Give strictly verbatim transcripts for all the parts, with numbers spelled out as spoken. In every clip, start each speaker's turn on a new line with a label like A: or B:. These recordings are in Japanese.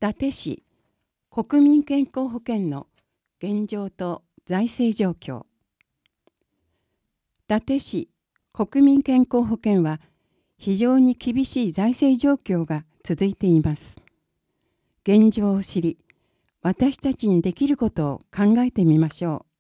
A: 伊達市国民健康保険の現状と財政状況。伊達市国民健康保険は非常に厳しい財政状況が続いています。現状を知り、私たちにできることを考えてみましょ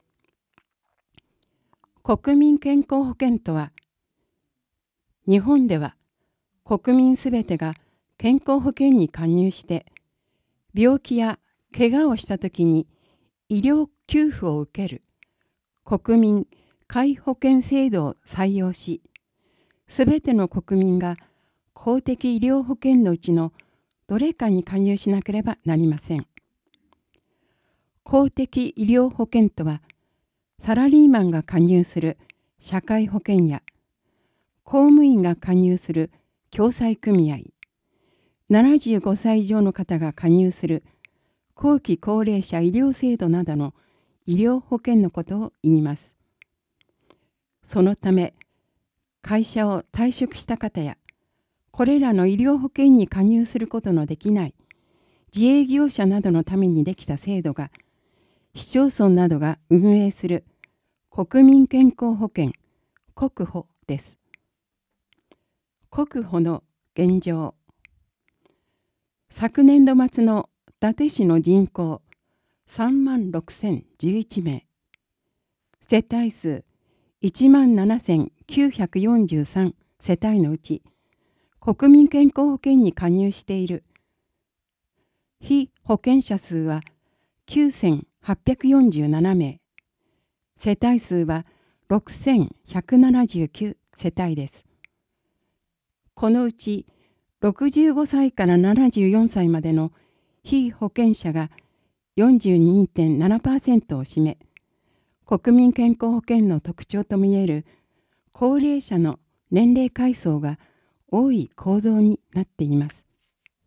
A: う。国民健康保険とは、日本では国民すべてが健康保険に加入して、病気や怪我をしたときに医療給付を受ける国民皆保険制度を採用し、すべての国民が公的医療保険のうちのどれかに加入しなければなりません。公的医療保険とは、サラリーマンが加入する社会保険や、公務員が加入する共済組合、ななじゅうごさい以上の方が加入する後期高齢者医療制度などの医療保険のことを言います。そのため、会社を退職した方や、これらの医療保険に加入することのできない自営業者などのためにできた制度が、市町村などが運営する国民健康保険国保です。国保の現状。昨年度末の伊達市の人口さんまんろくせんじゅういちめい、世帯数いちまんななせんきゅうひゃくよんじゅうさん世帯のうち、国民健康保険に加入している被保険者数はきゅうせんはっぴゃくよんじゅうななめい、世帯数はろくせんひゃくななじゅうきゅう世帯です。このうちろくじゅうごさいからななじゅうよんさいまでの被保険者が よんじゅうにてんななパーセント を占め、国民健康保険の特徴ともいえる高齢者の年齢階層が多い構造になっています。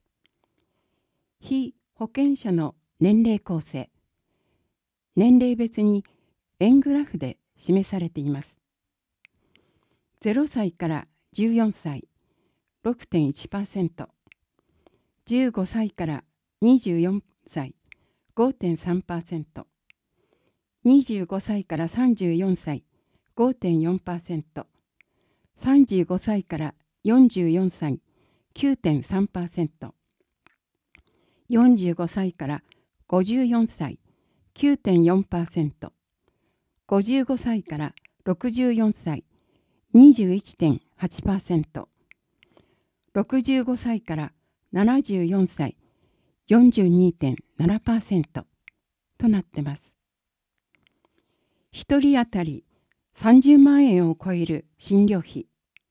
A: 被保険者の年齢構成、年齢別に円グラフで示されています。ゼロさいからじゅうよんさい ろくてんいちパーセント、じゅうごさいからにじゅうよんさい ごてんさんパーセント、にじゅうごさいからさんじゅうよんさい ごてんよんパーセント、さんじゅうごさいからよんじゅうよんさい きゅうてんさんパーセント、よんじゅうごさいからごじゅうよんさい きゅうてんよんパーセント、ごじゅうごさいからろくじゅうよんさい にじゅういちてんはちパーセント、ろくじゅうごさいからななじゅうよんさい よんじゅうにてんななパーセント となっています。ひとり当たりさんじゅうまんえんを超える診療費。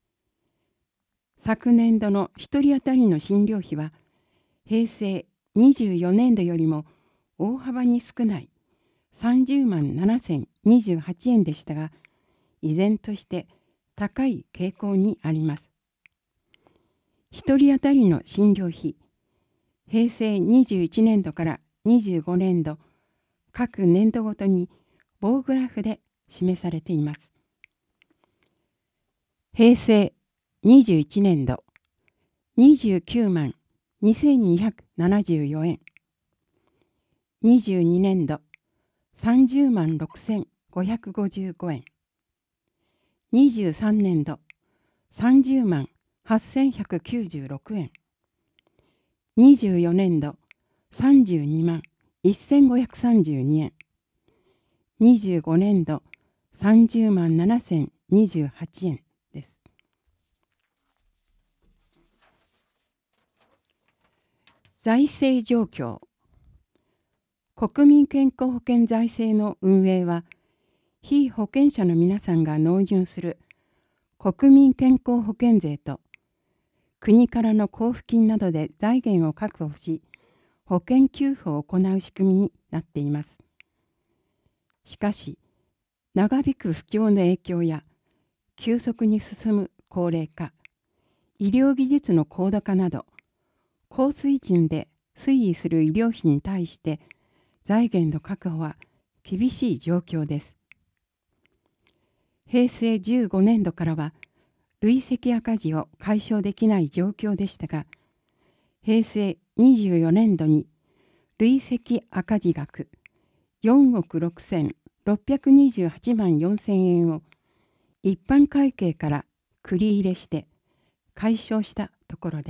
A: 昨年度のひとり当たりの診療費は、平成にじゅうよねんどよりも大幅に少ないさんじゅうまんななせんにじゅうはちえんでしたが、依然として高い傾向にあります。ひとり当たりの診療費、平成にじゅういちねんどからにじゅうごねんど、各年度ごとに棒グラフで示されています。平成にじゅういちねんど、にじゅうきゅうまんにせんにひゃくななじゅうよえん。にじゅうにねんど、さんじゅうまんろくせんごひゃくごじゅうごえん。にじゅうさんねんど、さんじゅうまんはっせんひゃくきゅうじゅうろくえん。にじゅうよねんど、さんじゅうにまんせんごひゃくさんじゅうにえん。にじゅうごねんど、さんじゅうまんななせんにじゅうはちえんです。財政状況。国民健康保険財政の運営は、被保険者の皆さんが納入する国民健康保険税と、国からの交付金などで財源を確保し、保険給付を行う仕組みになっています。しかし、長引く不況の影響や、急速に進む高齢化、医療技術の高度化など、高水準で推移する医療費に対して、財源の確保は厳しい状況です。平成じゅうごねんどからは、累積赤字を解消できない状況でしたが、 へいせいにじゅうよねんどに累積赤字額よんおくろくせんろっぴゃくにじゅうはちまんよんせんえんを一般会計から繰り入れして解消したところです。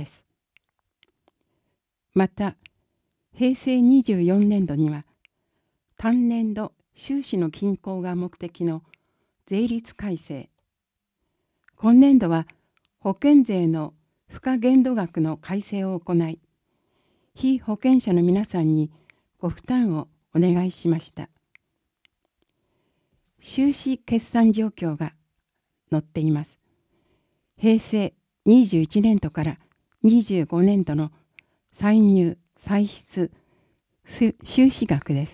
A: また、へいせいにじゅうよねんどには単年度収支の均衡が目的の税率改正、今年度は保険税の付加限度額の改正を行い、被保険者の皆さんにご負担をお願いしました。収支決算状況が載っています。へいせいにじゅういちねんどからにじゅうごねんどの歳入・歳出収支額です。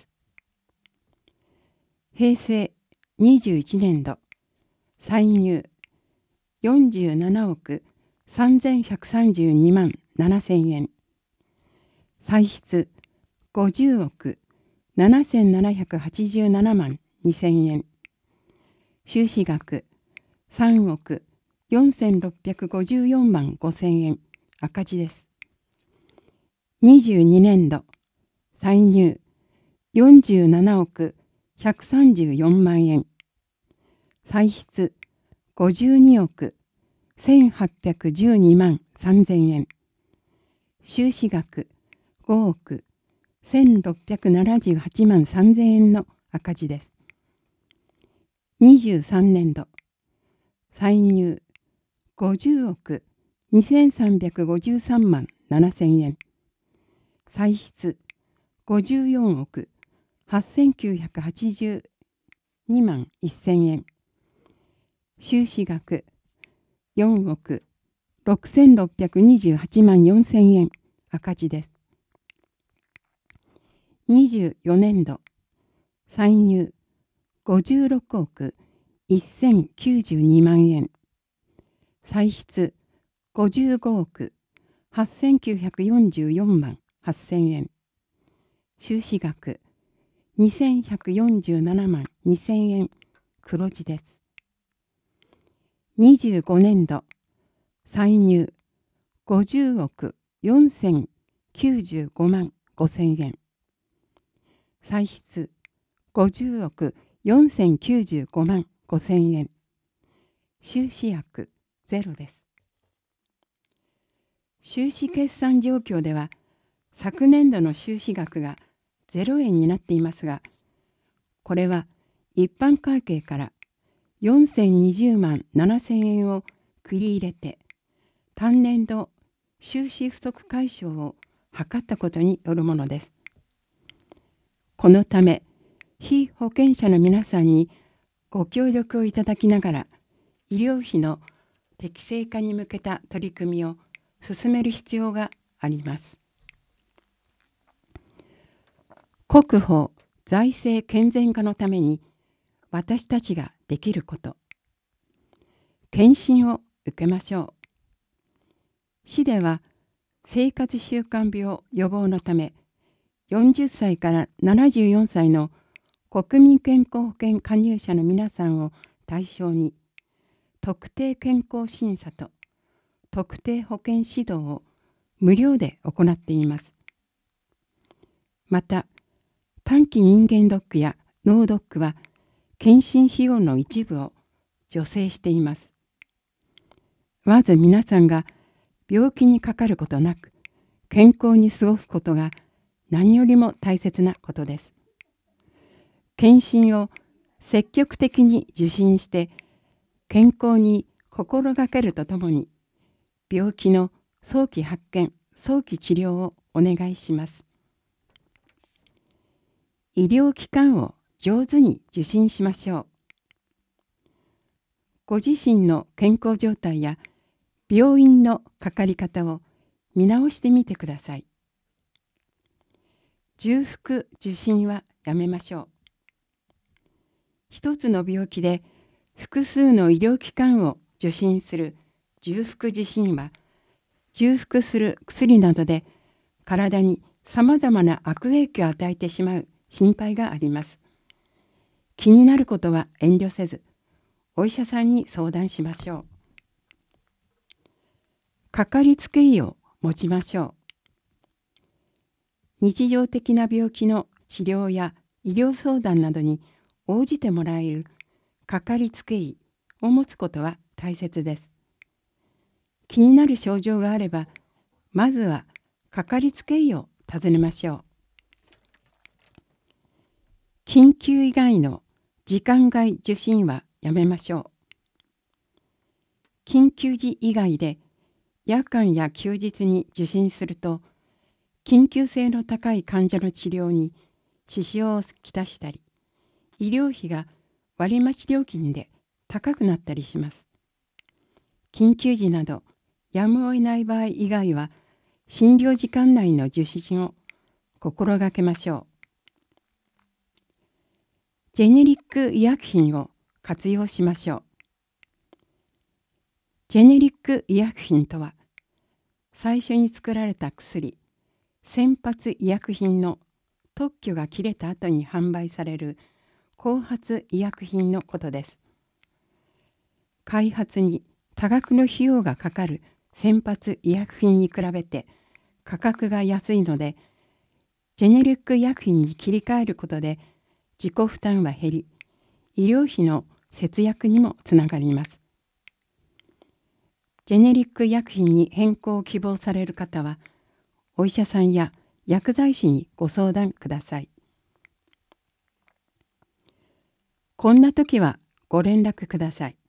A: へいせいにじゅういちねんど歳入よんじゅうななおくさんぜんひゃくさんじゅうにまんななせんえん、歳出ごじゅうおくななせんななひゃくはちじゅうななまんにせんえん、収支額さんおくよんせんろっぴゃくごじゅうよんまんごせんえん赤字です。にじゅうにねんど歳入よんじゅうななおくひゃくさんじゅうよんまんえん、歳出ごじゅうにおくせんはっぴゃくじゅうにまんさんぜんえん、収支額ごおくせんろっぴゃくななじゅうはちまんさんぜんえんの赤字です。にじゅうさんねんど歳入ごじゅうおくにせんさんびゃくごじゅうさんまんななせんえん、歳出ごじゅうよんおくはっせんきゅうひゃくはちじゅうにまんせんえん、収支額よんおくろくせんろっぴゃくにじゅうはちまんよんせんえん赤字です。にじゅうよねんど歳入ごじゅうろくおくせんきゅうじゅうにまんえん、歳出ごじゅうごおくはっせんきゅうひゃくよんじゅうよんまんはっせんえん、収支額にせんひゃくよんじゅうななまんにせんえん黒字です。にじゅうごねんど歳入ごじゅうおくよんせんきゅうじゅうごまんごせんえん、歳出ごじゅうおくよんせんきゅうじゅうごまんごせんえん、収支額ゼロです。収支決算状況では昨年度の収支額がゼロえんになっていますが、これは一般会計からよんせんにじゅうまんななせんえんを繰り入れて単年度収支不足解消を図ったことによるものです。このため被保険者の皆さんにご協力をいただきながら医療費の適正化に向けた取り組みを進める必要があります。国保財政健全化のために私たちができること、検診を受けましょう。市では生活習慣病予防のためよんじゅっさいからななじゅうよんさいの国民健康保険加入者の皆さんを対象に特定健康審査と特定保険指導を無料で行っています。また短期人間ドックや脳ドックは検診費用の一部を助成しています。まず皆さんが病気にかかることなく健康に過ごすことが何よりも大切なことです。検診を積極的に受診して健康に心がけるとともに病気の早期発見、早期治療をお願いします。医療機関を上手に受診しましょう。ご自身の健康状態や病院のかかり方を見直してみてください。重複受診はやめましょう。一つの病気で複数の医療機関を受診する重複受診は、重複する薬などで体にさまざまな悪影響を与えてしまう心配があります。気になることは遠慮せず、お医者さんに相談しましょう。かかりつけ医を持ちましょう。 日常的な病気の治療や医療相談などに応じてもらえるかかりつけ医を持つことは大切です。気になる症状があれば、まずはかかりつけ医を訪ねましょう。緊急以外の時間外受診はやめましょう。緊急時以外で夜間や休日に受診すると、緊急性の高い患者の治療に支障をきたしたり、医療費が割増料金で高くなったりします。緊急時などやむを得ない場合以外は、診療時間内の受診を心がけましょう。ジェネリック医薬品を活用しましょう。ジェネリック医薬品とは、最初に作られた薬、先発医薬品の特許が切れた後に販売される後発医薬品のことです。開発に多額の費用がかかる先発医薬品に比べて価格が安いので、ジェネリック医薬品に切り替えることで自己負担は減り、医療費の節約にもつながります。ジェネリック医薬品に変更を希望される方は、お医者さんや薬剤師にご相談ください。こんな時はご連絡ください。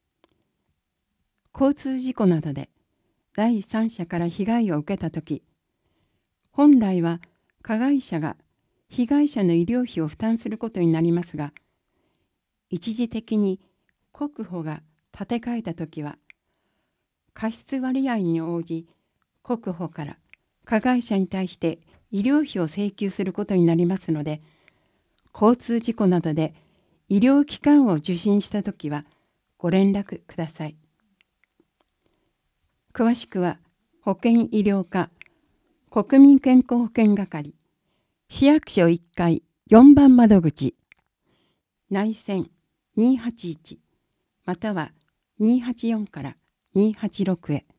A: 交通事故などで第三者から被害を受けたとき、本来は加害者が被害者の医療費を負担することになりますが、一時的に国保が立て替えたときは、過失割合に応じ、国保から加害者に対して医療費を請求することになりますので、交通事故などで医療機関を受診したときはご連絡ください。詳しくは保健医療課国民健康保険係市役所いっかいよんばん窓口内線にーはちいちまたはにーはちよんからにーはちろくへ。